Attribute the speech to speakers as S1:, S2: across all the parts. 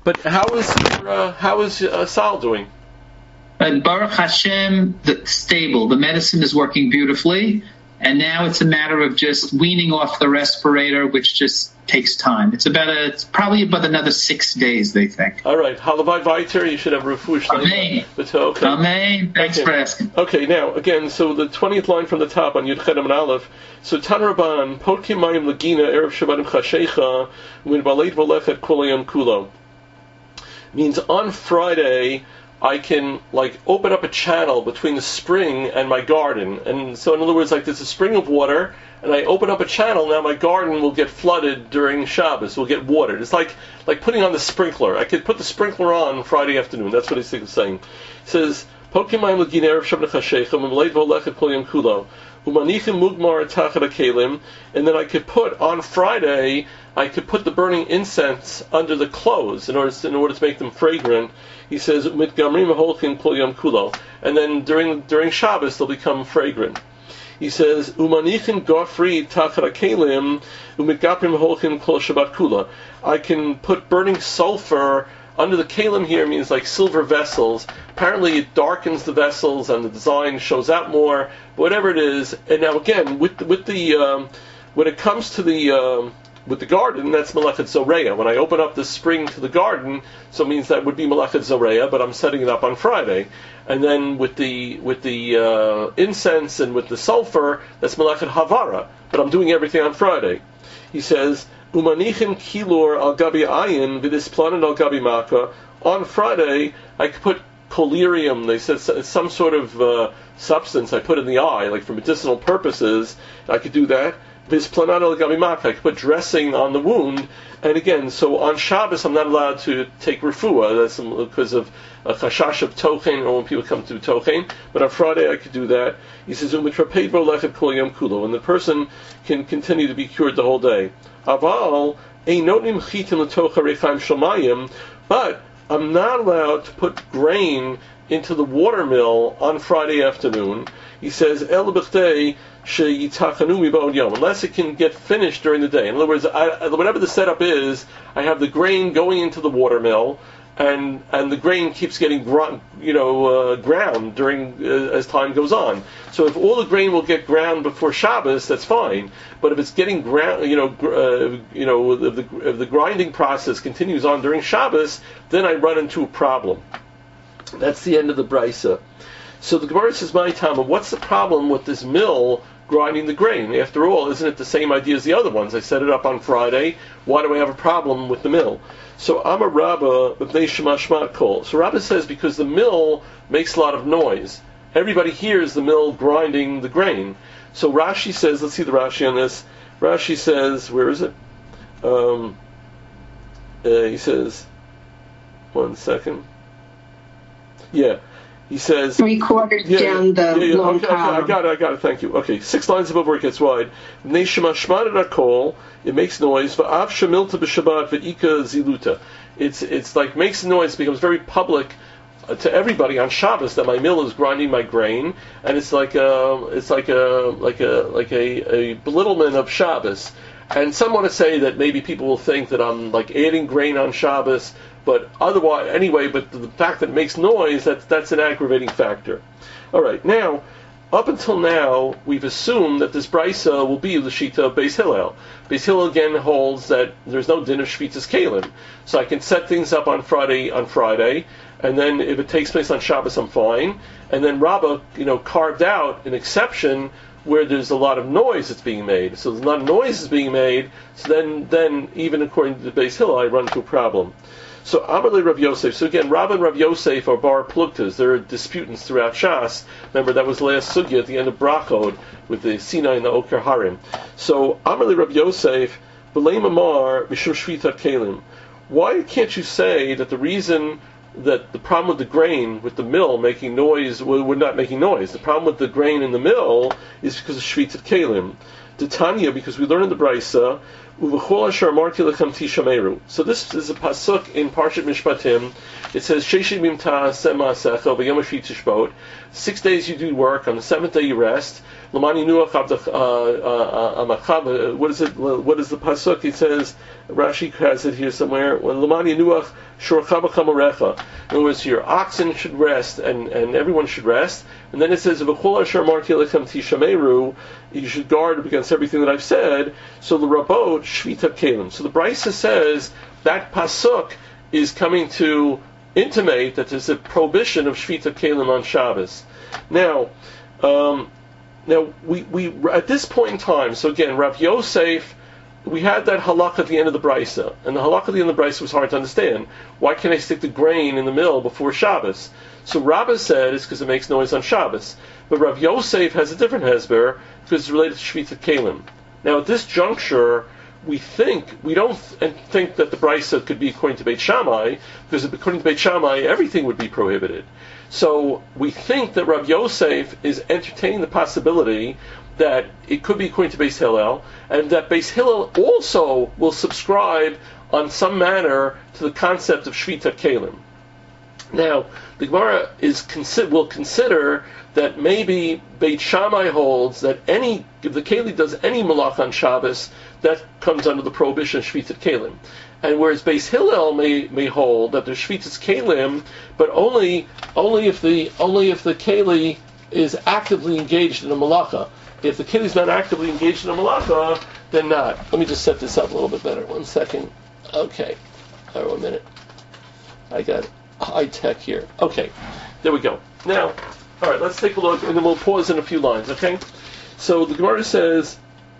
S1: But how is Sal doing?
S2: Baruch Hashem, stable. The medicine is working beautifully, and now it's a matter of just weaning off the respirator, which just takes time. It's probably about another 6 days, they think.
S1: All right. Halavai Viter, you should have refush.
S2: Amen.
S1: Okay.
S2: Amen. Thanks for asking.
S1: Okay, now, again, so the 20th line from the top on Yud Chedem and Aleph. So, Tan Rabban, Potkim Mayim Lagina, Erev Shabbatim Chashecha, Min Baleit Volechet Kulayam Kulo. Means on Friday, I can open up a channel between the spring and my garden. And so in other words, there's a spring of water, and I open up a channel, now my garden will get flooded during Shabbos, will get watered. It's like putting on the sprinkler. I could put the sprinkler on Friday afternoon. That's what he's saying. He says, Pokim Mayim Lagina Erev Shabbat Chashecha, Memleit Volechet Kol Yom Kulo, Umanichim Mugmar Tachat HaKelim, and then I could put, on Friday, I could put the burning incense under the clothes in order to make them fragrant. He says, Mitgamrim Holchin Kol Yom Kulo, and then during Shabbos they'll become fragrant. He says, Umanichin Gofri Tachat HaKelim, Umitgaprim Holchin Kol Shabbat Kula. I can put burning sulfur under the kalim. Here means like silver vessels. Apparently it darkens the vessels and the design shows out more. But whatever it is, and now again with the when it comes to with the garden, that's Melechet Zoreya. When I open up the spring to the garden, so it means that would be Melechet Zoreya, but I'm setting it up on Friday. And then with the incense and with the sulfur, that's Melechet Havara, but I'm doing everything on Friday. He says, Umanichin Kilor al Gabi Ayin Vidis Planet al Gabi Maka. On Friday, I could put collyrium. They said it's some sort of substance I put in the eye, like for medicinal purposes. I could do that. Vidis Planet al Gabi Maka. I could put dressing on the wound. And again, so on Shabbos, I'm not allowed to take refuah. That's because of a chashash of tochen, or when people come to tochen. But on Friday, I could do that. He says, "Umitraped lechet kol yom kulo," and the person can continue to be cured the whole day. Aval einotim chitin letocha rechaim shomayim, but I'm not allowed to put grain into the watermill on Friday afternoon. He says, "El b'chtei sheyitachanu miba'od yom," unless it can get finished during the day. In other words, whatever the setup is, I have the grain going into the watermill, and the grain keeps getting ground during as time goes on. So if all the grain will get ground before Shabbos, that's fine. But if it's getting ground, if the grinding process continues on during Shabbos, then I run into a problem. That's the end of the brisa. So the Gemara says, "My Tama, what's the problem with this mill grinding the grain? After all, isn't it the same idea as the other ones? I set it up on Friday. Why do I have a problem with the mill?" So Amar Rabba b'nei Shema Kol. So Rabba says because the mill makes a lot of noise. Everybody hears the mill grinding the grain. So Rashi says, let's see the Rashi on this. Rashi says, where is it? He says, one second. Yeah. He says
S3: 3/4 down the long column.
S1: I got it. Thank you. Okay, 6 lines above where it gets wide. It makes noise. It's like makes noise. Becomes very public to everybody on Shabbos that my mill is grinding my grain, and it's like a belittlement of Shabbos. And some want to say that maybe people will think that I'm like adding grain on Shabbos, but otherwise, anyway, but the fact that it makes noise, that's an aggravating factor. All right, now, up until now, we've assumed that this brisa will be the shita of Beis Hillel. Beis Hillel again holds that there's no din of shvitas kalim, so I can set things up on Friday, and then if it takes place on Shabbos, I'm fine. And then Rabbah, carved out an exception where there's a lot of noise that's being made. So there's a lot of noise that's being made. So then even according to the Beis Hillel, I run into a problem. So Amalei Rav Yosef. So again, Rav and Rav Yosef are bar pluktas. They're disputants throughout Shas. Remember that was the last sugya at the end of Brachod with the Sinai and the Oker Harim. So Amalei Rav Yosef, B'lei Mamar Mishum Shvitat Kelim. Why can't you say that the reason that the problem with the grain, with the mill making noise, we're not making noise. The problem with the grain in the mill is because of Shvitat Kelim. Titania, because we learn in the Brisa, Uvechol asher amarti lechem tishameru. So this is a pasuk in Parshat Mishpatim. It says, Sheshim imta semasecha v'yom hashvi tishbot. 6 days you do work, on the 7th day you rest. Lamani nuach what is it? What is the pasuk? It says, Rashi has it here somewhere. Lamani nuach shorcha b'chamarecha. In other words, your oxen should rest, and everyone should rest. And then it says, v'chol asher amarti lechem tishameru, you should guard against everything that I've said. So the Rabot, Shvita Kalim. So the Brisa says that pasuk is coming to intimate that there's a prohibition of Shvita Kalim on Shabbos. Now, we at this point in time, so again, Rav Yosef, we had that halakha at the end of the brisa, and the halakha at the end of the brisa was hard to understand. Why can't I stick the grain in the mill before Shabbos? So Rabbah said it's because it makes noise on Shabbos, but Rav Yosef has a different hesber because it's related to Shvita Kalim. Now at this juncture, we don't think that the brisa could be according to Beit Shammai, because according to Beit Shammai, everything would be prohibited. So we think that Rav Yosef is entertaining the possibility that it could be according to Beis Hillel, and that Beis Hillel also will subscribe on some manner to the concept of Shvita Kalim. Now, the Gemara will consider that maybe Beit Shammai holds that if the Keli does any malach on Shabbos, that comes under the prohibition of Shvitat Kalim. And whereas Beis Hillel may hold that there's Shvitas Kalim, but only if the Keli is actively engaged in a malacha. If the Keli is not actively engaged in a malacha, then not. Let me just set this up a little bit better. 1 second. Okay. All right, 1 minute. I got high tech here. Okay. There we go. Now, all right, let's take a look, and then we'll pause in a few lines, okay? So the Gemara says,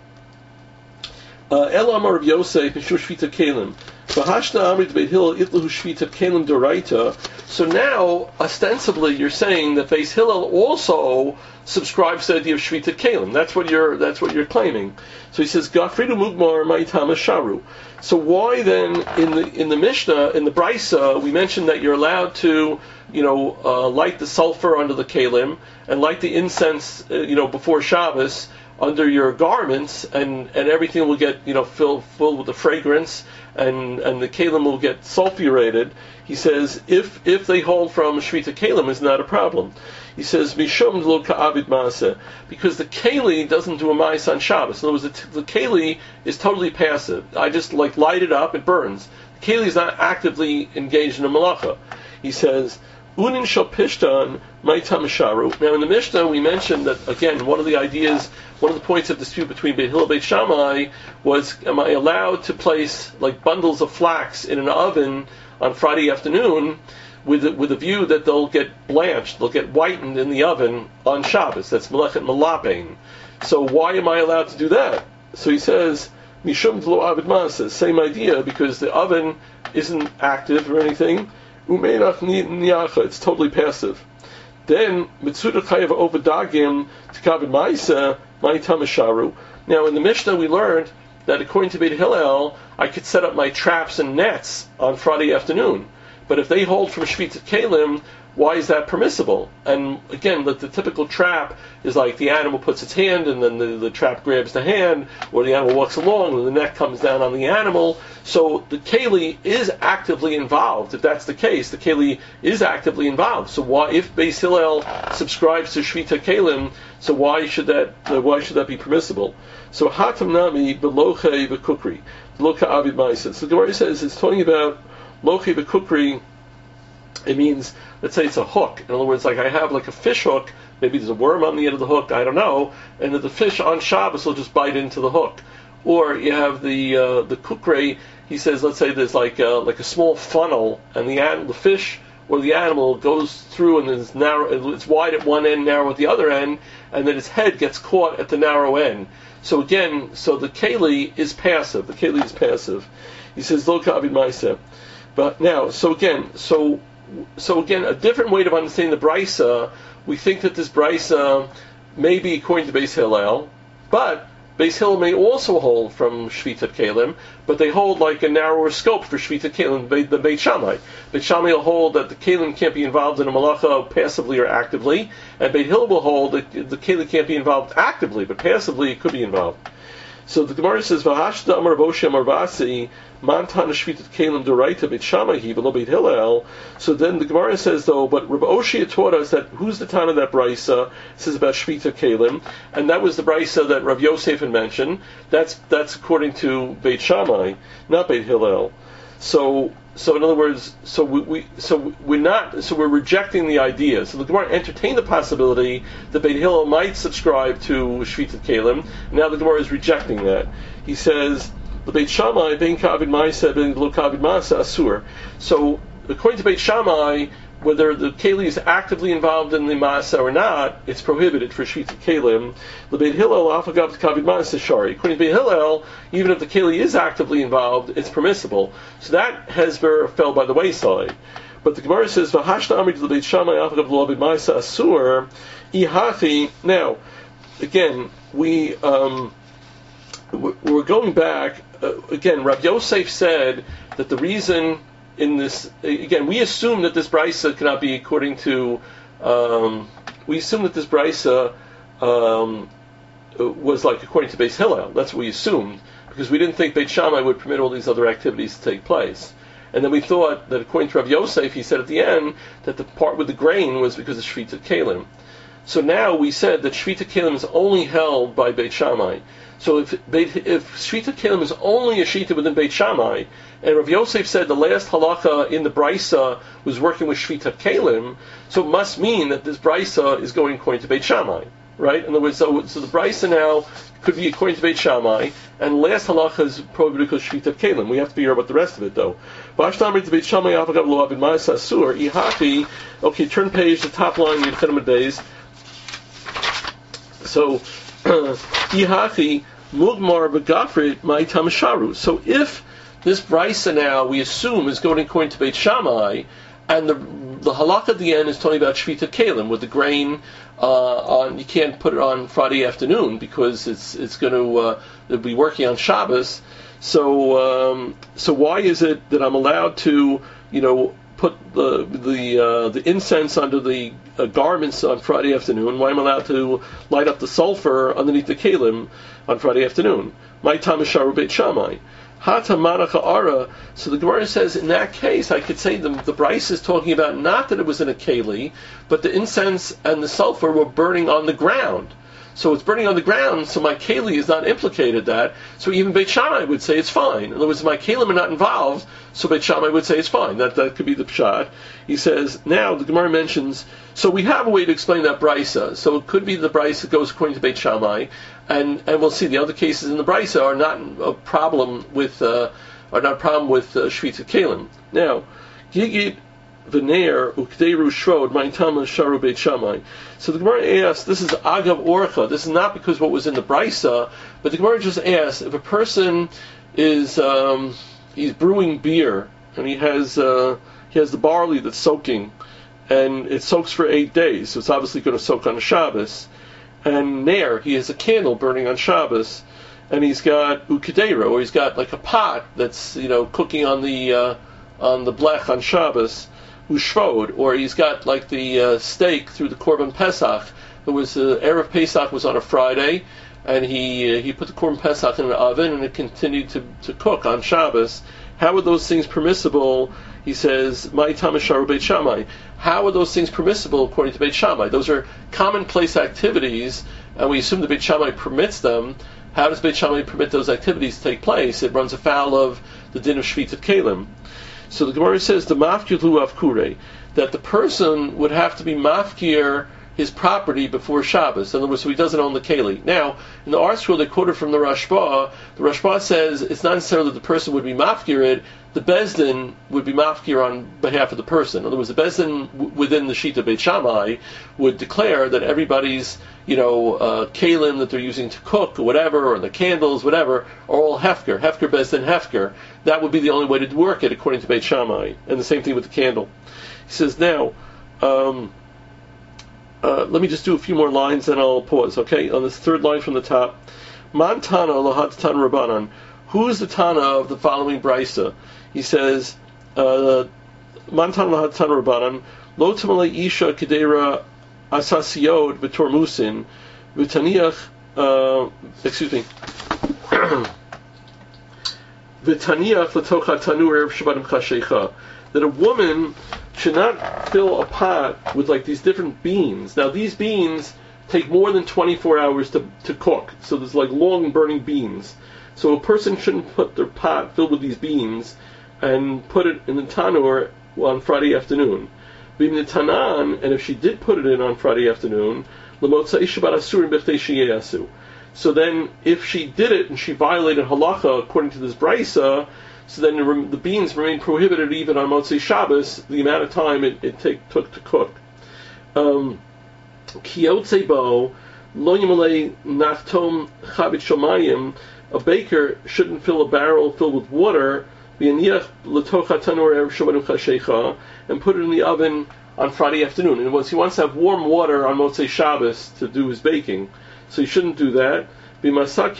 S1: El Amar Rav Yosef Mishur Shvita Kalim. V'hashna Amrit Beit Hillel Itlahu Shvita Kalim Doraita. So now, ostensibly, you're saying that Beis Hillel also subscribes to the idea of Shvita Kalim. That's what you're claiming. So he says, Gafridu Mugmar Ma'itama Sharu. So why then in the Mishnah, in the Brisa, we mentioned that you're allowed to light the sulfur under the kalim and light the incense before Shabbos under your garments, and everything will get filled with the fragrance, and the kalim will get sulfurated. He says if they hold from Shvita Kalim, is not a problem. He says Mishum lo ka'avid maaseh, because the keli doesn't do a ma'is on Shabbos. In other words, the keli is totally passive. I just light it up, it burns. The keli is not actively engaged in a malacha. He says Unin shel pishtan maitam sharu. Now in the Mishnah we mentioned that again one of the points of dispute between Beit Hillel and Beit Shammai was, am I allowed to place bundles of flax in an oven on Friday afternoon with a view that they'll get blanched, they'll get whitened in the oven on Shabbos? That's melechet malapein. So why am I allowed to do that? So he says mishum lo avid maaseh, same idea, because the oven isn't active or anything. It's totally passive. Then Mitzuda Chayav Ovadagim Tikavid Ma'isa Ma'itamasharu. Now in the Mishnah we learned that according to Beit Hillel, I could set up my traps and nets on Friday afternoon. But if they hold from Shvitat Kalim, why is that permissible? And again, the typical trap is the animal puts its hand and then the trap grabs the hand, or the animal walks along and the net comes down on the animal. So the keli is actively involved. If that's the case, the keli is actively involved. So why, if Beis Hillel subscribes to Shvita Kalim, so why should that be permissible? So Hatam Nami Beloche V'Kukri, Loka Avid Ma'isa. So the Gemara says it's talking about Loche V'Kukri. It means, let's say it's a hook. In other words, I have a fish hook, maybe there's a worm on the end of the hook, I don't know, and that the fish on Shabbos will just bite into the hook. Or you have the kukre, he says, let's say there's like a small funnel, and the fish or the animal goes through and it's narrow, it's wide at one end, narrow at the other end, and then its head gets caught at the narrow end. So again, the keli is passive. The keli is passive. He says, Lo ka'avid ma'aseh. But now, so again, a different way of understanding the Brisa, we think that this Brisa may be according to Beis Hillel, but Beis Hillel may also hold from Shvitat Kalim, but they hold a narrower scope for Shvitat Kalim than Beit Shammai. Beit Shammai will hold that the Kalim can't be involved in a malacha passively or actively, and Beit Hillel will hold that the Kalim can't be involved actively, but passively it could be involved. So the Gemara says, "V'hashda Amar Boshi Amar Basi Mantan Shvitat Kalim Doraita Beit Shammai V'lo Beit Hillel." So then the Gemara says, though, but Rabbi Oshia taught us that who's the Tana of that Brisa? It says about Shvitat Kalim, and that was the Brisa that Rav Yosef had mentioned. That's according to Beit Shammai, not Beit Hillel. So So in other words, we're rejecting the idea. So the Gemara entertained the possibility that Beit Hillel might subscribe to Shvitat Kelim. Now the Gemara is rejecting that. He says the Beit Shammai ben Kavid Ma'aseh ben Lo Kavid Ma'aseh Asur. So according to Beit Shammai, whether the Keli is actively involved in the Maaseh or not, it's prohibited for Shvitat Kelim. The Beit Hillel Afagav Kavid Maaseh Shari. According to Beit Hillel, even if the Keli is actively involved, it's permissible. So that hesber fell by the wayside. But the Gemara says V'hashna Amri the Beit Shammai Afagav Kavid Maaseh Asur Ihachi. Now, again, we're going back. Again, Rabbi Yosef said that the reason in this, again, we assume that this brisa cannot be according to. We assume that this brisa was like according to Beis Hillel. That's what we assumed because we didn't think Beit Shammai would permit all these other activities to take place. And then we thought that according to Rabbi Yosef, he said at the end that the part with the grain was because of Shvitat Kelim. So now we said that Shvitat Kelim is only held by Beit Shammai. So if Shvitat Kelim is only a shita within Beit Shammai, and Rav Yosef said the last halacha in the brisa was working with Shvitat Kelim, so it must mean that this brisa is going according to Beit Shammai, right? In other words, so the brisa now could be according to Beit Shammai, and last halacha is prohibited because Shvitat Kelim. We have to figure out about the rest of it, though. Okay, turn page, the top line, Yudchedim Days. So, Ihachi Mugmar Begafrit Maitam Sharu. So if this brisa now we assume is going according to Beit Shammai, and the halakha at the end is talking about Shvitat Kelim with the grain on. You can't put it on Friday afternoon because it's going to be working on Shabbos. So why is it that I'm allowed to put the incense under the garments on Friday afternoon? Why am I allowed to light up the sulfur underneath the kelim on Friday afternoon? My Tamasharu Beit Shammai. Hata Manacha Ara. So the Gemara says in that case, I could say the Bryce is talking about not that it was in a keli, but the incense and the sulfur were burning on the ground. So it's burning on the ground, so my keli is not implicated that. So even Beit Shammai would say it's fine. In other words, my kelim are not involved, so Beit Shammai would say it's fine. That could be the pshat. He says, now the Gemara mentions, so we have a way to explain that brisa. So it could be the brisa goes according to Beit Shammai, and we'll see the other cases in the brisa are not a problem with Shvitat Kelim. Now, Gigit V'ner Ukderu Shrod Ma'itama Sharu Beit Shammai. So the Gemara asks, this is Agav Orcha. This is not because what was in the brisa, but the Gemara just asks if a person is he's brewing beer and he has the barley that's soaking, and it soaks for 8 days, so it's obviously going to soak on Shabbos. And there he has a candle burning on Shabbos, and he's got ukedera, or he's got like a pot that's cooking on the blech on Shabbos. Ushvod, or he's got like the steak through the Korban Pesach. It was Erev Pesach was on a Friday, and he put the Korban Pesach in an oven, and it continued to cook on Shabbos. How are those things permissible? He says, "My Tamasharu Beit Shammai." How are those things permissible according to Beit Shammai? Those are commonplace activities, and we assume that Beit Shammai permits them. How does Beit Shammai permit those activities to take place? It runs afoul of the din of Shvitat Kelim. So the Gemara says the mafkir lu avkure, that the person would have to be mafkir his property before Shabbos. In other words, so he doesn't own the keli. Now, in the art scroll they quoted from the Rashba. The Rashba says it's not necessarily that the person would be mafkir it. The Bezdin would be mafkir on behalf of the person. In other words, the Bezdin within the Shita Beit Shammai would declare that everybody's kalim that they're using to cook or whatever, or the candles, whatever, are all hefker. Hefker Bezdin hefker. That would be the only way to work it according to Beit Shammai. And the same thing with the candle. He says now, let me just do a few more lines, then I'll pause, okay? On this third line from the top. Man Tana Lahat Tan Rabbanan. Who is the Tana of the following brisa? He says, Man Tana Lahat Tan Rabbanan. Lo Tamale Isha Kedera Asasiod V'Tor Musin V'Taniach, V'Taniach L'Tocha Tanur Erev Shabbatim Chashecha. That a woman should not fill a pot with like these different beans. Now these beans take more than 24 hours to cook, so there's like long burning beans. So a person shouldn't put their pot filled with these beans and put it in the tanur on Friday afternoon. And if she did put it in on Friday afternoon, so then if she did it and she violated halacha according to this brisa, so then the beans remain prohibited even on Motzei Shabbos, the amount of time it took to cook. Kiyotzebo lo yimalei nachtom chavit shomayim. A baker shouldn't fill a barrel filled with water and put it in the oven on Friday afternoon. In other words, he wants to have warm water on Motzei Shabbos to do his baking, so he shouldn't do that. If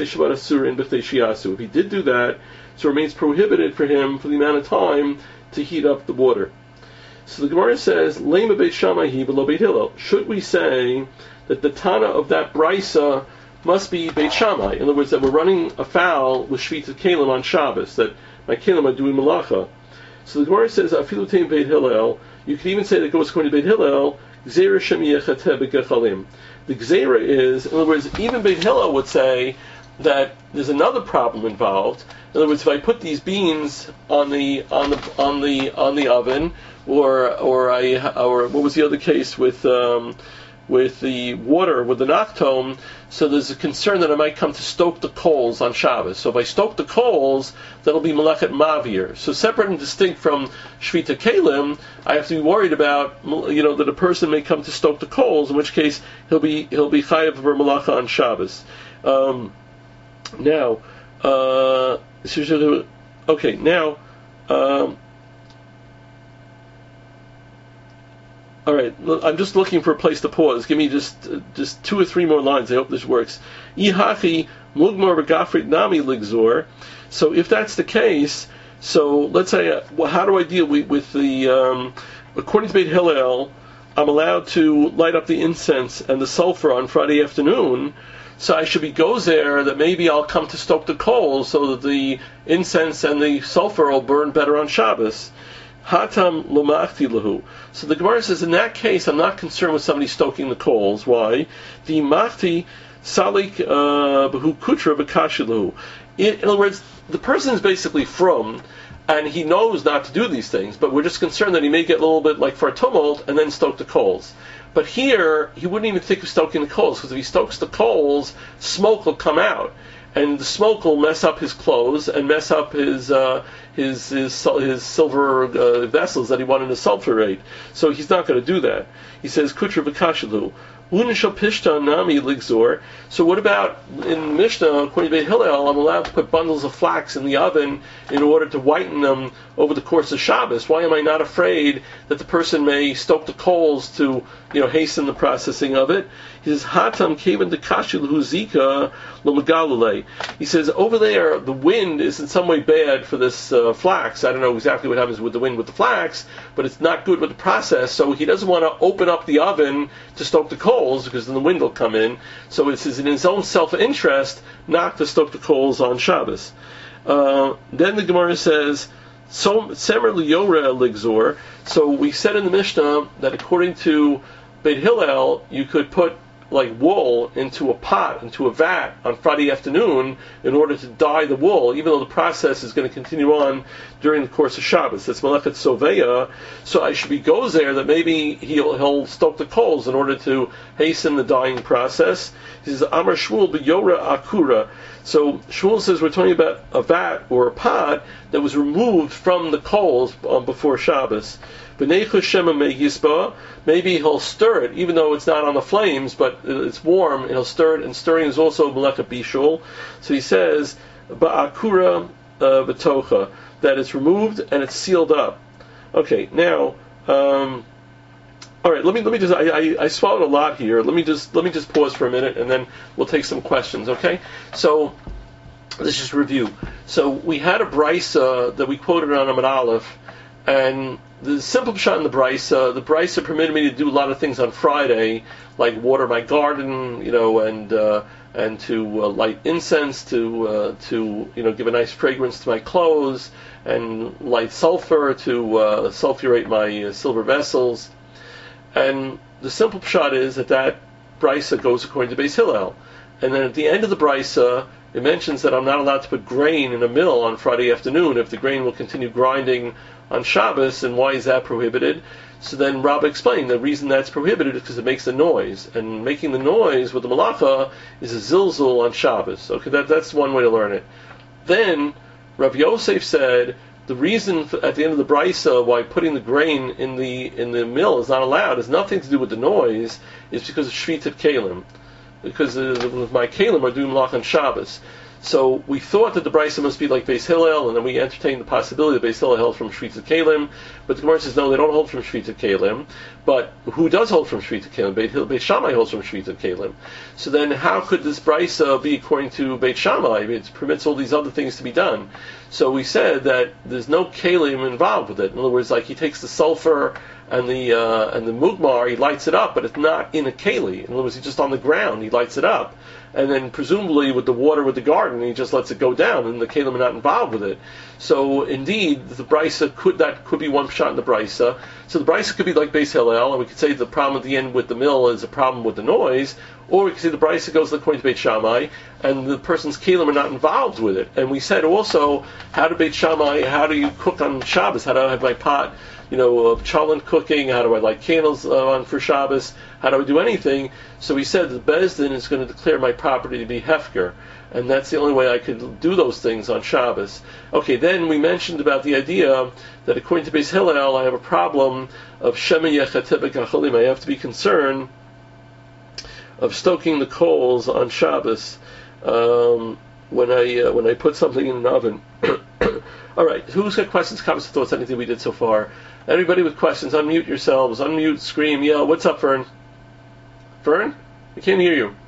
S1: he did do that, so it remains prohibited for him for the amount of time to heat up the water. So the Gemara says, Lema Beit Shammai v'lo Beit Hillel. Should we say that the Tana of that brisa must be Beit Shammai? In other words, that we're running afoul with Shvita Kalim on Shabbos, that my Kalim are doing malacha. So the Gemara says, Afilu Teim Beit Hillel. You could even say that it goes according to Beit Hillel, Gzeira Shem Yechateh B'Gechalim. The Gzeira is, in other words, even Beit Hillel would say that there's another problem involved. In other words, if I put these beans on the oven, or what was the other case with the water, with the nachtom, so there's a concern that I might come to stoke the coals on Shabbos. So if I stoke the coals, that'll be melechet mavir. So separate and distinct from shvita kalim, I have to be worried about, that a person may come to stoke the coals, in which case he'll be chayav for melacha on Shabbos. All right, I'm just looking for a place to pause. Give me just 2 or 3 more lines. I hope this works. Ihachi mugmar b'gafrit nami ligzor. So if that's the case, so let's say, how do I deal with the? According to Beit Hillel, I'm allowed to light up the incense and the sulfur on Friday afternoon. So I should be gozer that maybe I'll come to stoke the coals so that the incense and the sulfur will burn better on Shabbos. Hatam lomachti lahu. So the Gemara says, in that case, I'm not concerned with somebody stoking the coals. Why? The machti salik b'hu kutra b'kashi lahu. In other words, the person is basically from, and he knows not to do these things, but we're just concerned that he may get a little bit like for a tumult and then stoke the coals. But here, he wouldn't even think of stoking the coals, because if he stokes the coals, smoke will come out, and the smoke will mess up his clothes and mess up his silver vessels that he wanted to sulfurate. So he's not going to do that. He says, Kutra v'kashalu. Unishal pishta nami ligzor. So what about in Mishnah, according to Beit Hillel, I'm allowed to put bundles of flax in the oven in order to whiten them over the course of Shabbos. Why am I not afraid that the person may stoke the coals to, hasten the processing of it? He says, Hatam kevan dekashil huzika lomagalule. He says, over there, the wind is in some way bad for this flax. I don't know exactly what happens with the wind with the flax, but it's not good with the process, so he doesn't want to open up the oven to stoke the coals, because then the wind will come in. So it's in his own self-interest not to stoke the coals on Shabbos. Then the Gemara says, Semer liyora ligzor. So we said in the Mishnah that according to Beit Hillel, you could put like wool into a pot, into a vat on Friday afternoon in order to dye the wool, even though the process is going to continue on during the course of Shabbos. That's Melechet Soveya. So I should be gozer that maybe he'll stoke the coals in order to hasten the dyeing process. He says, Amar Shmuel b'yora akura. So Shmuel says we're talking about a vat or a pot that was removed from the coals before Shabbos. Maybe he'll stir it, even though it's not on the flames, but it's warm, and he'll stir it, and stirring is also Melechet Bishul. So he says, Ba'akura b'tocha, that it's removed and it's sealed up. Okay, now, all right, let me just, I swallowed a lot here. Let me just pause for a minute, and then we'll take some questions, okay? So, let's just review. So, we had a brisa that we quoted on Amud Aleph, and the simple pshat in the brisa permitted me to do a lot of things on Friday, like water my garden, and to light incense, to give a nice fragrance to my clothes, and light sulfur to sulfurate my silver vessels. And the simple pshat is that brisa goes according to Beis Hillel. And then at the end of the brisa, it mentions that I'm not allowed to put grain in a mill on Friday afternoon if the grain will continue grinding on Shabbos, and why is that prohibited? So then Rabbi explained the reason that's prohibited is because it makes a noise, and making the noise with the malacha is a zilzul on Shabbos. Okay, that's one way to learn it. Then Rav Yosef said the reason at the end of the brisa why putting the grain in the mill is not allowed has nothing to do with the noise. It's because of shvitat kelim, because my kelim are doing malach on Shabbos. So we thought that the brisa must be like Beis Hillel, and then we entertained the possibility that Beis Hillel held from Shvitat Kelim, but the Gemara says no, they don't hold from Shvitat Kelim. But who does hold from Shvitat Kelim? Beit Shammai holds from Shvitat Kelim. So then how could this brisa be according to Beit Shammai? It permits all these other things to be done. So we said that there's no kelim involved with it. In other words, like he takes the sulfur and the mugmar, he lights it up, but it's not in a keli. In other words, he's just on the ground, he lights it up. And then presumably with the water with the garden, he just lets it go down, and the kelim are not involved with it. So indeed, the brisa could be one shot in the brisa. So the brisa could be like Beis Hillel, and we could say the problem at the end with the mill is a problem with the noise, or we could say the brisa goes according to Beit Shammai, and the person's kelim are not involved with it. And we said also, how do you cook on Shabbos? How do I have my pot, of cholent cooking? How do I light candles on for Shabbos? How do I do anything? So we said that Beis Din is going to declare my property to be hefker, and that's the only way I could do those things on Shabbos. Okay, then we mentioned about the idea that according to Beis Hillel, I have a problem of shema yechateh b'kachalim. I have to be concerned of stoking the coals on Shabbos when I put something in an oven. All right, who's got questions, comments, thoughts, anything we did so far? Everybody with questions, unmute yourselves, unmute, scream, yell. What's up, Fern? Fern? I can't hear you.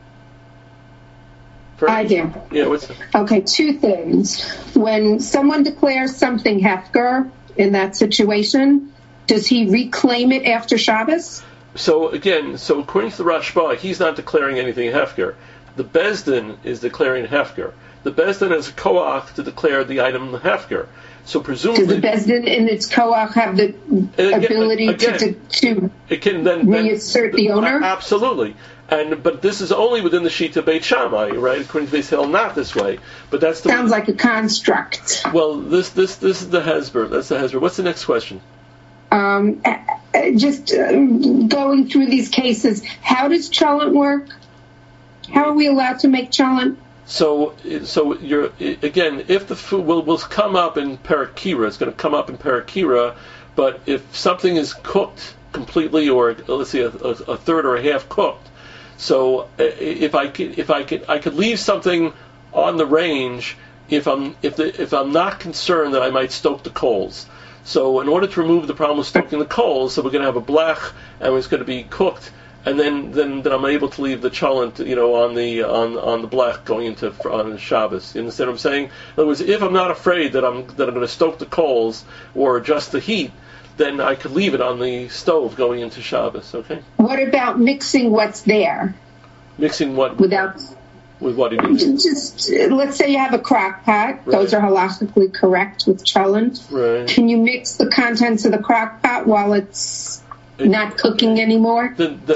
S1: Fern?
S3: I do.
S1: Yeah, what's up?
S3: Okay, two things. When someone declares something hefker in that situation, does he reclaim it after Shabbos?
S1: So again, according to the Rashba, he's not declaring anything hefker. The Beis Din is declaring hefker. The Beis Din has a koach to declare the item hefker. So presumably,
S3: does the Beis Din in its koach have the ability to
S1: it can then
S3: reassert the owner?
S1: Absolutely. But this is only within the Shita Beit Shammai, right? According to Beis Hillel, not this way. But that's the
S3: sounds like a construct.
S1: Well, this is the Hezber. That's the Hezber. What's the next question?
S3: Just going through these cases, how does cholent work? How are we allowed to make cholent?
S1: So you're again, if the food will come up in Parakira, it's going to come up in Parakira. But if something is cooked completely, or let's say a third or a half cooked, so if I could leave something on the range if I'm not concerned that I might stoke the coals. So in order to remove the problem of stoking the coals, so we're going to have a blech and it's going to be cooked. And then I'm able to leave the cholent, on the blech going into on Shabbos. You understand what I'm saying? In other words, if I'm not afraid that I'm going to stoke the coals or adjust the heat, then I could leave it on the stove going into Shabbos. Okay.
S3: What about mixing what's there?
S1: Mixing what?
S3: With
S1: what do you mean?
S3: Just let's say you have a crock pot. Right. Those are halachically correct with cholent.
S1: Right.
S3: Can you mix the contents of the crock pot while it's not cooking anymore?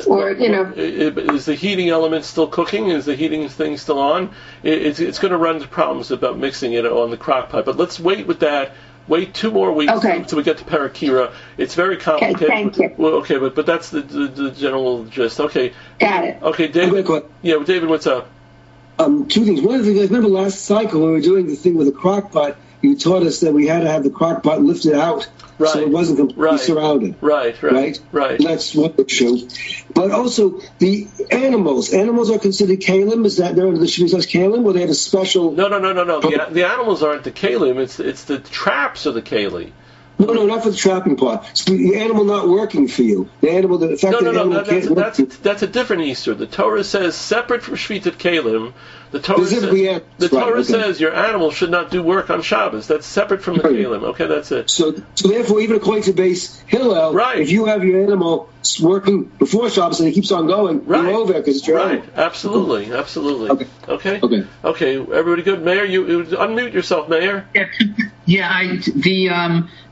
S1: Is the heating element still cooking? Is the heating thing still on? It's going to run into problems about mixing it on the crock pot. But let's wait with that. Wait 2 more weeks until we get to Parakira. It's very complicated.
S3: Okay, thank you.
S1: Well, okay, but that's the general gist. Okay.
S3: Got it.
S1: Okay, David. Yeah, David, what's up?
S4: 2 things. One of the things, I remember last cycle when we were doing the thing with the crock pot, you taught us that we had to have the crock pot lifted out so it wasn't completely surrounded.
S1: Right.
S4: And that's one issue. But also, the animals are considered kalim? Is that they're under the Shemitah's kalim, or they have a special...
S1: No. The animals aren't the kalim, it's the traps of the kali.
S4: No, not for the trapping part. It's the animal not working for you. The animal, the fact that the animal can't work for you.
S1: That's a different Easter. The Torah says, separate from Shvitat Kalim, the Torah says your animal should not do work on Shabbos. That's separate from the Kalim. Okay, that's it.
S4: So therefore, even according to Beis Hillel, if you have your animal working before Shabbos and it keeps on going, you're over because it's your animal.
S1: Absolutely. Okay. Everybody good? Mayor, you unmute yourself, Mayor.
S2: Yeah.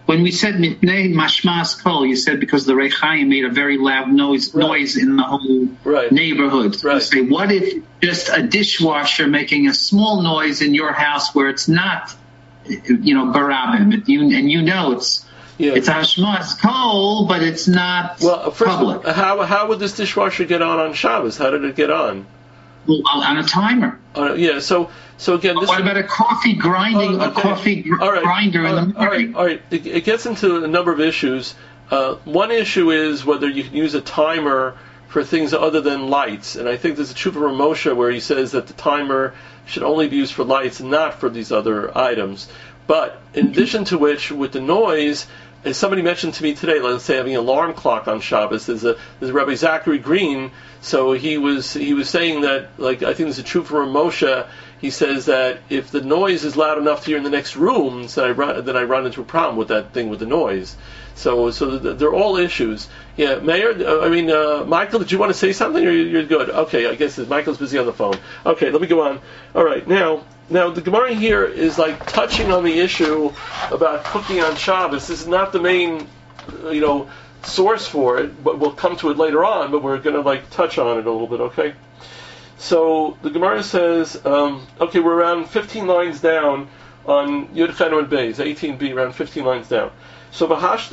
S2: when we said Mipnei Mashmas Kol, you said because the Rechaim made a very loud noise in the whole neighborhood.
S1: Right.
S2: You say, what if just a dishwasher making a small noise in your house where it's not, barabim, it's Hashmas Kol, but it's not public.
S1: How would this dishwasher get on Shabbos? How did it get on?
S2: On a timer.
S1: So again,
S2: what about a coffee grinding? A coffee grinder in the morning?
S1: All right. It gets into a number of issues. One issue is whether you can use a timer for things other than lights, and I think there's a Tshuva from Moshe where he says that the timer should only be used for lights and not for these other items. But in addition to which, with the noise, as somebody mentioned to me today, let's say having an alarm clock on Shabbos, there's Rabbi Zachary Green. So he was saying that, I think there's a Tshuva from Moshe. He says that if the noise is loud enough to hear in the next room, then I run into a problem with that thing with the noise. So they're all issues. Yeah, Mayor. Michael, did you want to say something, or you're good? Okay, I guess Michael's busy on the phone. Okay, let me go on. All right, now the Gemara here is touching on the issue about cooking on Shabbos. This is not the main, source for it, but we'll come to it later on. But we're going to touch on it a little bit. Okay. So the Gemara says, we're around 15 lines down on Yud Chenu Beis, 18b, around 15 lines down. So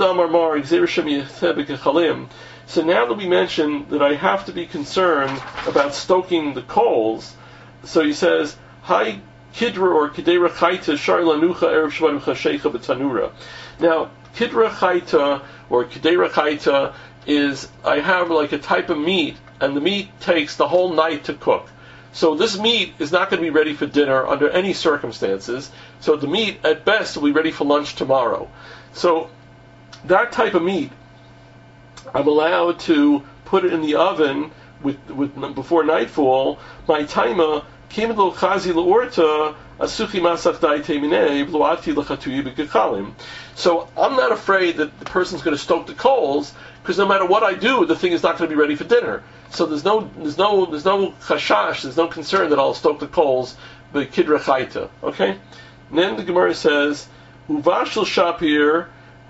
S1: So now that we mentioned that I have to be concerned about stoking the coals, so he says, Hi Kidra or Kedera Chaita Shar Lanucha Erev Shabbat Chashecha B'Tanura. Now, Kidra Chaita or Kedera Chaita is, I have a type of meat, and the meat takes the whole night to cook. So this meat is not going to be ready for dinner under any circumstances. So the meat, at best, will be ready for lunch tomorrow. So that type of meat, I'm allowed to put it in the oven with before nightfall. My taima came to chazi leorta asuchi masach daite minei bluati lechatuyi b'gekalim. So I'm not afraid that the person's going to stoke the coals, because no matter what I do, the thing is not going to be ready for dinner. So there's no chashash, there's no concern that I'll stoke the coals b'kidra chayta. Okay. And then the Gemara says, uvashil shapir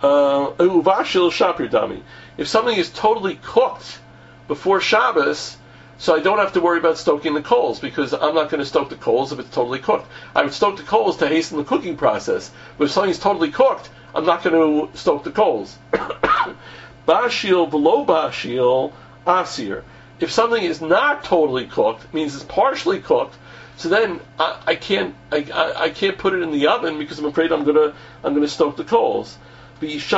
S1: dami. If something is totally cooked before Shabbos, so I don't have to worry about stoking the coals, because I'm not going to stoke the coals if it's totally cooked. I would stoke the coals to hasten the cooking process, but if something's totally cooked, I'm not going to stoke the coals. Bashil below bashil asir. If something is not totally cooked, means it's partially cooked, so then I can't put it in the oven because I'm afraid I'm gonna stoke the coals. But if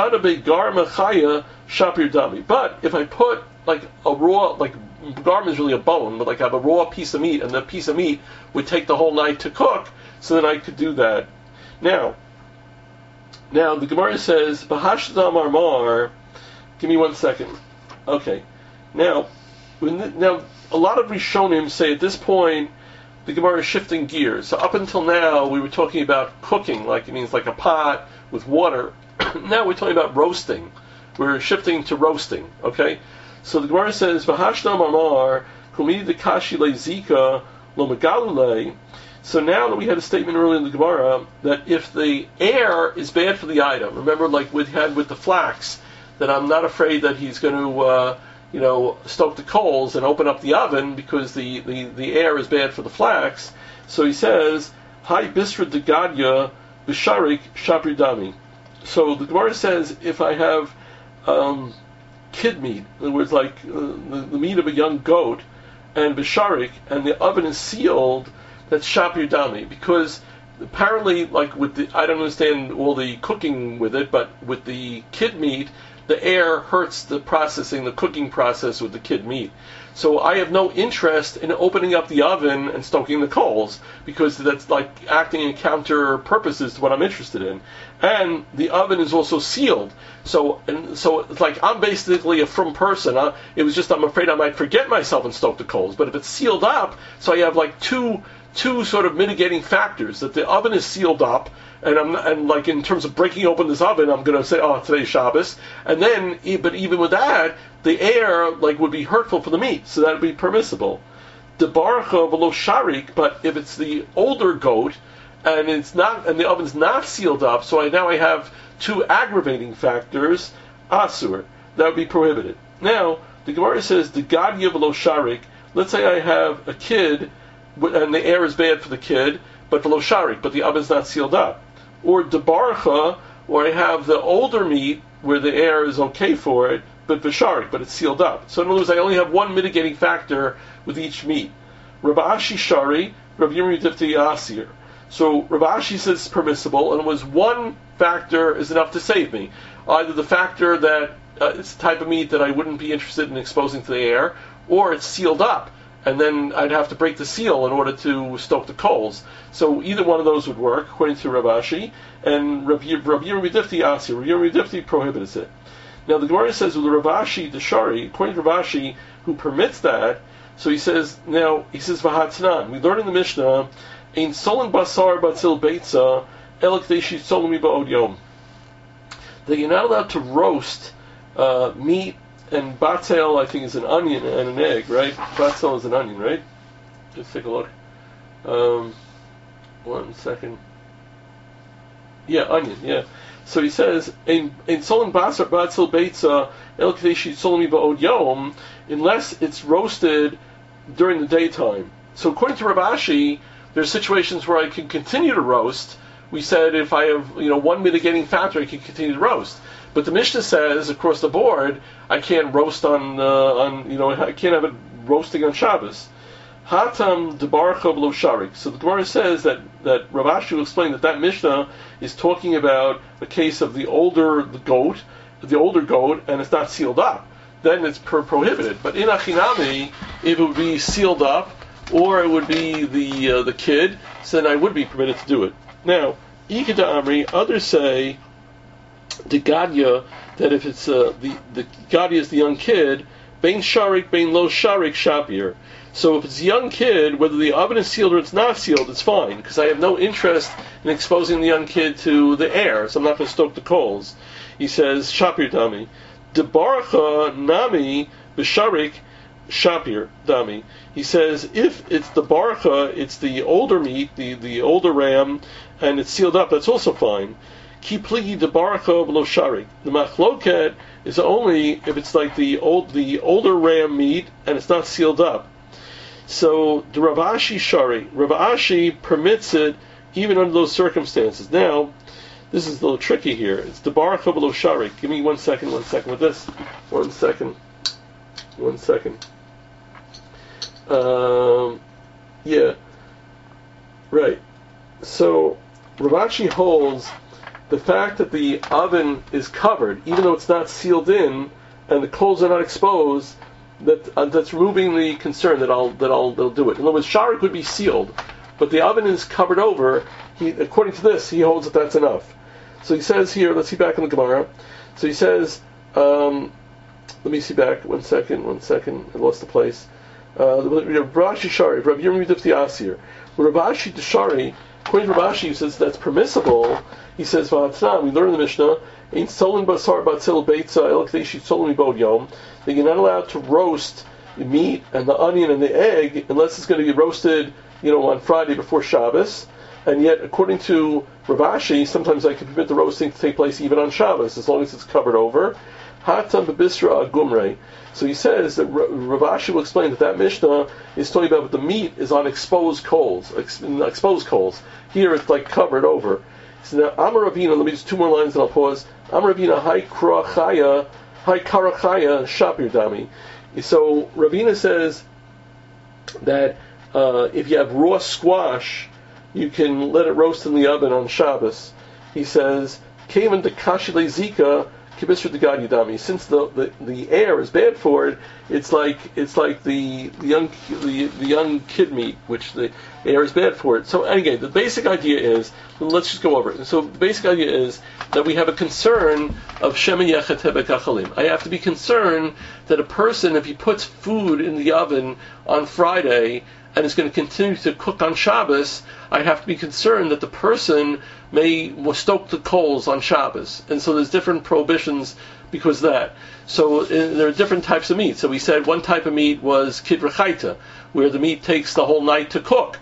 S1: I put a raw, garm is really a bone, but I have a raw piece of meat, and that piece of meat would take the whole night to cook, so then I could do that. Now the Gemara says, Bahashdam Armar. Give me 1 second. Okay. Now a lot of Rishonim say at this point the Gemara is shifting gears. So up until now we were talking about cooking, it means a pot with water. Now we're talking about roasting. We're shifting to roasting. Okay. So the Gemara says, V'hashdam amar kumidi dekashi le'zika lo megalule. So now that we had a statement earlier in the Gemara that if the air is bad for the item, remember we had with the flax, that I'm not afraid that he's going to stoke the coals and open up the oven because the air is bad for the flax. So he says, Hi bisra degadya bisharik shapri dami. So the Gemara says, if I have kid meat, in other words, the meat of a young goat, and bisharik, and the oven is sealed, that's shapir dami, because apparently, I don't understand all the cooking with it, but with the kid meat, the air hurts the cooking process with the kid meat. So I have no interest in opening up the oven and stoking the coals, because that's acting in counter purposes to what I'm interested in. And the oven is also sealed. So it's I'm basically a frum person. I'm afraid I might forget myself and stoke the coals. But if it's sealed up, so I have two sort of mitigating factors, that the oven is sealed up, and in terms of breaking open this oven, I'm going to say, today's Shabbos, and then, but even with that, the air would be hurtful for the meat, so that would be permissible. The barcha below sharik, but if it's the older goat and the oven's not sealed up, so I have two aggravating factors, asur, that would be prohibited. Now, the Gemara says, the gadya v'lo sharik, let's say I have a kid, and the air is bad for the kid, but v'lo sharik, but the oven's not sealed up. Or debarcha, or I have the older meat, where the air is okay for it, but v'sharik, but it's sealed up. So in other words, I only have one mitigating factor with each meat. Rav Ashi shari, Rav Yirmi difti asir. So Rav Ashi says it's permissible, and it was one factor is enough to save me. Either the factor that it's the type of meat that I wouldn't be interested in exposing to the air, or it's sealed up, and then I'd have to break the seal in order to stoke the coals. So either one of those would work, according to Rav Ashi, and Rav Yirmi difti asir. Rav Yirmi difti prohibits it. Now the Gemara says with Rav Ashi the shari, according to Rav Ashi, who permits that, so he says Vahatnan. We learn in the Mishnah, Ein solen basar batzil beitza el k'dei solemi ba'od yom. That you're not allowed to roast meat, and batzel I think is an onion and an egg, right? Batzel is an onion, right? Just take a look. 1 second. Yeah, onion. Yeah. So he says, "In solen basar batzil beitza el k'dei solemi ba'od yom," unless it's roasted during the daytime. So according to Rav Ashi, there's situations where I can continue to roast. We said if I have one mitigating factor, I can continue to roast. But the Mishnah says across the board, I can't roast on I can't have it roasting on Shabbos. Hatam debarcha v'lo sharik. So the Gemara says that Rav Ashi will explain that Mishnah is talking about the case of the older goat, and it's not sealed up. Then it's prohibited. But in Achinami, if it would be sealed up, or it would be the kid, so then I would be permitted to do it. Now, Ikeda Amri, others say the Gadya, that if it's the Gadya is the young kid, Bein Sharik, Bein Lo Sharik Shapir. So if it's a young kid, whether the oven is sealed or it's not sealed, it's fine, because I have no interest in exposing the young kid to the air, so I'm not going to stoke the coals. He says, Shapir Dami. Debarcha Nami B'Sharik Shapir Dami. He says, if it's the barcha, it's the older meat, the older ram, and it's sealed up, that's also fine. Ki pligi debarcha v'lo sharik. The machloket is only if it's like the older ram meat and it's not sealed up. So the Rav Ashi shari, Rav Ashi permits it even under those circumstances. Now, this is a little tricky here. It's debarcha v'lo sharik. Give me 1 second with this. 1 second. Yeah, right. So Rav Ashi holds the fact that the oven is covered, even though it's not sealed in, and the coals are not exposed, that's removing the concern that I'll do it. In other words, sharik would be sealed, but the oven is covered over. According to this, he holds that that's enough. So he says here, let's see back in the Gemara. So he says, let me see back. 1 second. I lost the place. Rav Ashi shari, Rav Yirmi difti asir. Rav Ashi shari, according to Rav Ashi, he says that's permissible. He says, we learn in the Mishnah, Ein solen basar batzil beitza el k'dei solemi ba'od yom, that you're not allowed to roast the meat and the onion and the egg unless it's going to be roasted, on Friday before Shabbos. And yet, according to Rav Ashi, sometimes I can permit the roasting to take place even on Shabbos, as long as it's covered over. Hatam bebisra agumre. So he says that Rav Ashi will explain that Mishnah is talking about the meat is on exposed coals. Here it's like covered over. So now, Amar Ravina, let me just 2 more lines and I'll pause. Amar Ravina, Hai Karachaya Shapir Dami. So Ravina says that if you have raw squash, you can let it roast in the oven on Shabbos. He says, Kavan de Kashile Zika, Kibisra de Gadi Dami. Since the air is bad for it, it's like the young kid meat, which the air is bad for it. So again, the basic idea is, let's just go over it. So the basic idea is that we have a concern of Shema Yechet Kachalim. I have to be concerned that a person, if he puts food in the oven on Friday and is going to continue to cook on Shabbos, I have to be concerned that the person may stoke the coals on Shabbos. And so there's different prohibitions because of that. So there are different types of meat. So we said one type of meat was kidra chayta, where the meat takes the whole night to cook.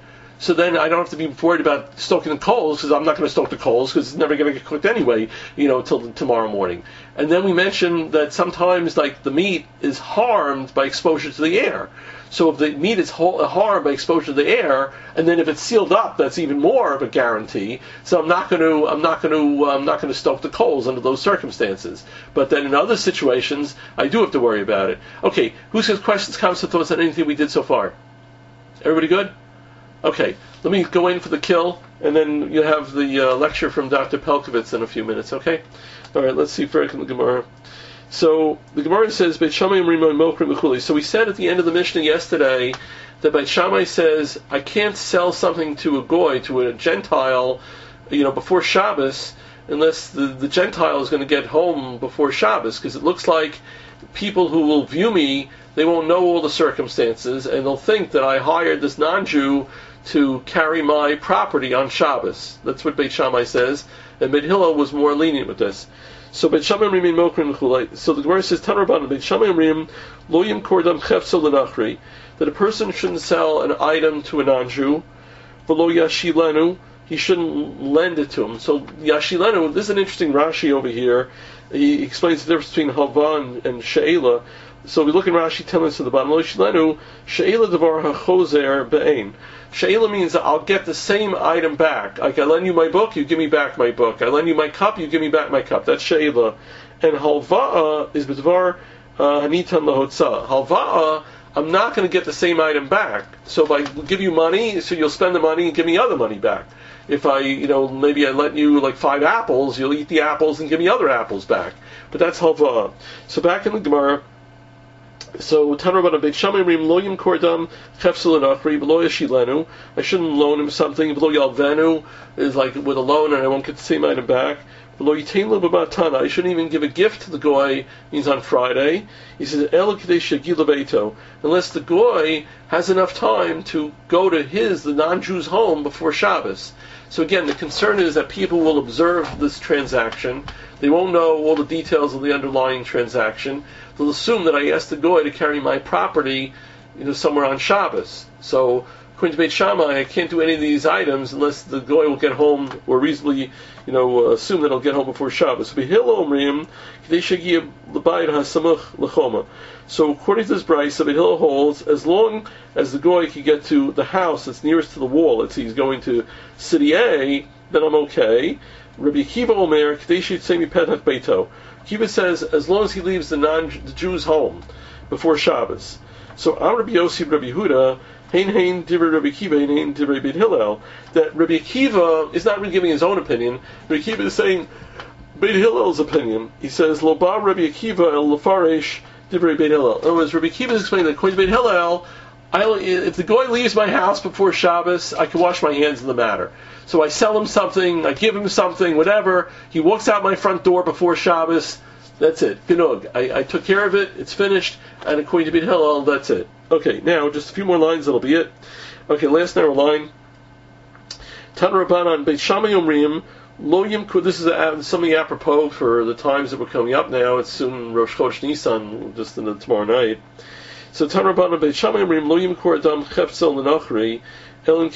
S1: so then I don't have to be worried about stoking the coals, because I'm not going to stoke the coals, because it's never going to get cooked anyway, till tomorrow morning. And then we mentioned that sometimes, like, the meat is harmed by exposure to the air. So if the meat is harmed by exposure to the air, and then if it's sealed up, that's even more of a guarantee. So I'm not going to stoke the coals under those circumstances. But then in other situations, I do have to worry about it. Okay, who's got questions, comments, or thoughts on anything we did so far? Everybody good? Okay, let me go in for the kill, and then you'll have the lecture from Dr. Pelkovitz in a few minutes. Okay. All right. Let's see first in the Gemara. So the Gemara says, Beit Shammai Rimon Mokrim Mechuli. So we said at the end of the Mishnah yesterday that Beit Shammai says, I can't sell something to a goy, to a Gentile, before Shabbos, unless the Gentile is going to get home before Shabbos, because it looks like people who will view me, they won't know all the circumstances, and they'll think that I hired this non-Jew to carry my property on Shabbos. That's what Beit Shammai says, and Beit Hillel was more lenient with this. So Beit Shammai Rimim Mokrim Mechulei. So the Gemara says, Tanarabban, Beit Shammai Rimim Lo Yimkor Dam Chefso L'Nachri, that a person shouldn't sell an item to a non-Jew, V'lo Yashilenu, he shouldn't lend it to him. So Yashilenu, this is an interesting Rashi over here. He explains the difference between Hava and She'ela. So we look in Rashi 10 minutes to the bottom. Lo Yashilenu, She'ela Devar HaChozer Be'ein. She'ela means that I'll get the same item back. Like, I lend you my book, you give me back my book. I lend you my cup, you give me back my cup. That's She'ela. And Halva'a is B'dvar Hanitan Lahotza. Halva'a, I'm not going to get the same item back. So if I give you money, so you'll spend the money and give me other money back. If I, maybe I lent you like 5 apples, you'll eat the apples and give me other apples back. But that's Halva'a. So back in the Gemara, so Tanarabban Beit Shammai Rim Lo Yimkor Dam Chefso L'Nachri V'lo Yashilenu. I shouldn't loan him something. V'lo Yalvenu is like with a loan and I won't get the same item back. V'lo Yitain Lo B'matana. I shouldn't even give a gift to the goy. Means on Friday. He says El K'dei Shegil Beito, unless the goy has enough time to go to the non-Jew's home before Shabbos. So again, the concern is that people will observe this transaction. They won't know all the details of the underlying transaction. They'll assume that I asked the goy to carry my property, somewhere on Shabbos. So, according to Beit Shammai, I can't do any of these items unless the goy will get home, or reasonably, assume that he'll get home before Shabbos. So, according to this brayso, Beit Hillel holds, as long as the goy can get to the house that's nearest to the wall, let's say he's going to city A, then I'm okay. Rabbi Akiva Omer, Kadeshi Tzemi Petach Beito. Akiva says, as long as he leaves the Jew's home before Shabbos. So, Am Rabbi Yossi Rabbi Huda, Hein Divrei Rabbi Akiva, Hein Divrei Beit Hillel, that Rabbi Akiva is not really giving his own opinion. Rabbi Akiva is saying Beit Hillel's opinion. He says, Lo ba Rabbi Akiva el Lefaresh Divrei Beit Hillel. In other words, Rabbi Akiva is explaining that according to Beit Hillel, if the goy leaves my house before Shabbos, I can wash my hands of the matter. So I sell him something, I give him something, whatever. He walks out my front door before Shabbos. That's it. Genug. I took care of it. It's finished. And according to Beit Hillel, that's it. Okay, now just a few more lines. That'll be it. Okay, last narrow line. Tanarabban Beit Shammai Omrim Lo Yimkor. This is something apropos for the times that we're coming up now. It's soon Rosh Chodesh Nisan, just tomorrow night. So Tanarabban Beit Shammai Omrim Lo Yimkor Adam Chefso L'Nachri. So the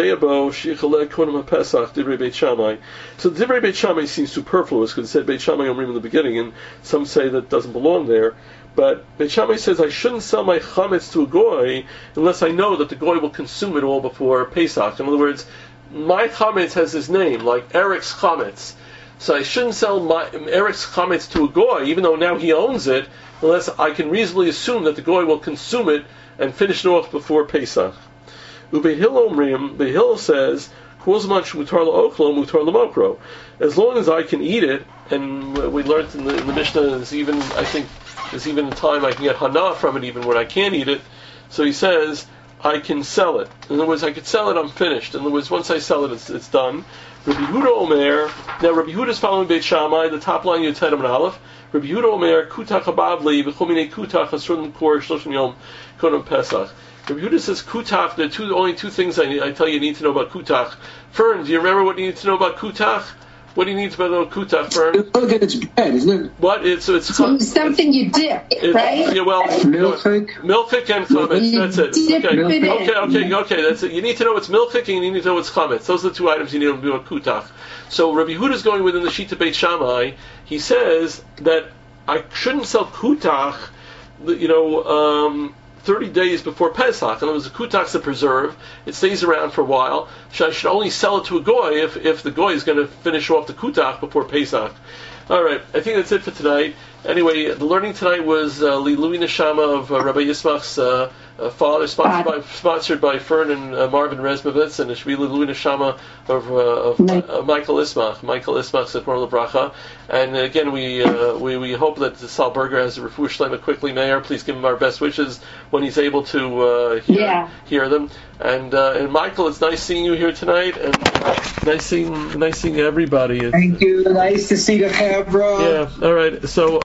S1: Divrei Beit Shammai seems superfluous because it said Beit Shammai Omrim in the beginning, and some say that doesn't belong there. But Beit Shammai says I shouldn't sell my chametz to a goy unless I know that the goy will consume it all before Pesach. In other words, my chametz has his name, like Eric's chametz. So I shouldn't sell Eric's chametz to a goy, even though now he owns it, unless I can reasonably assume that the goy will consume it and finish it off before Pesach. Beit Hillel says, as long as I can eat it, and we learned in the Mishnah, there's even a time I can get hana from it even when I can't eat it. So he says, I can sell it. In other words, I could sell it, I'm finished. In other words, once I sell it, it's done. Rabbi Yehuda Omer, now Rabbi Yehuda is following Beit Shammai, the top line, Yud Tet and Aleph. Rabbi Yehuda Omer, Kutach Abavli, B'chomine Kutach, Asur L'Kor, Shloshim Yom, Kodem Pesach. Rabbi Yehuda says Kutach, there are only two things I tell you need to know about Kutach. Fern, do you remember what you need to know about Kutach? What do you need to put a kutach for?
S4: It's bread, isn't it?
S1: What? It's
S3: something you dip, right?
S1: Yeah, well,
S2: milchik
S1: and chametz. That's it. Okay. That's it. You need to know what's milchik and you need to know what's chametz. Those are the two items you need to do a kutach. So Rabbi Yehuda is going within the Shita Beit Shammai. He says that I shouldn't sell kutach, 30 days before Pesach. In other words, the kutach's a preserve. It stays around for a while. So I should only sell it to a goy if the goy is going to finish off the kutach before Pesach. All right, I think that's it for tonight. Anyway, the learning tonight was Lilui Neshama of Rabbi Yismach's father, sponsored by Fern and Marvin Resmovitz, and it should be Lilui Neshama of Michael Ismach. Michael Ismach's at Morla Bracha. And again, we hope that Sal Berger has a refuah shlema quickly. Mayor, please give him our best wishes when he's able to hear them. And Michael, it's nice seeing you here tonight, and nice seeing everybody.
S5: Thank you. Nice to see the camera.
S1: Yeah. All right. So.